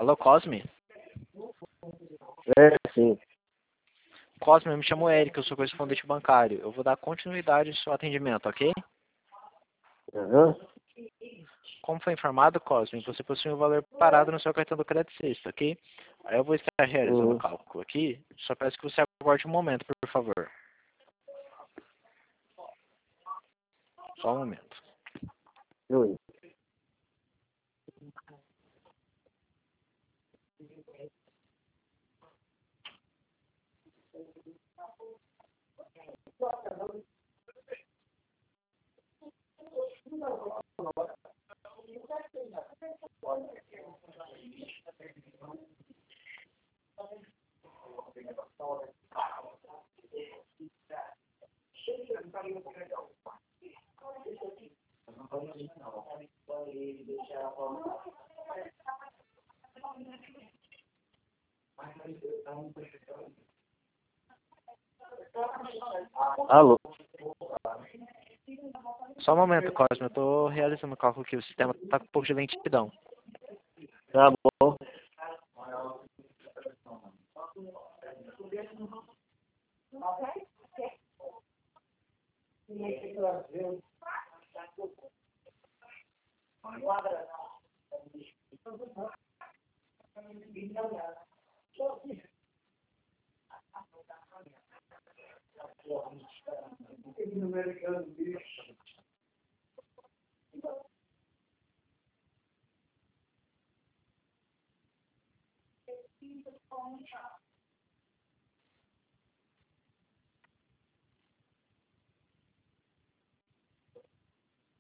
Alô, Cosme? É, sim. Cosme, eu me chamo Eric, eu sou correspondente bancário. Eu vou dar continuidade ao seu atendimento, ok? Aham. Como foi informado, Cosme, você possui um valor parado no seu cartão do crédito sexta, ok? Aí eu vou estar realizando o cálculo aqui. Só peço que você aguarde um momento, por favor. Só um momento. Oi. Alô. Só um momento, Cosme, eu estou realizando o cálculo aqui. O sistema está com um pouco de lentidão. Tá bom.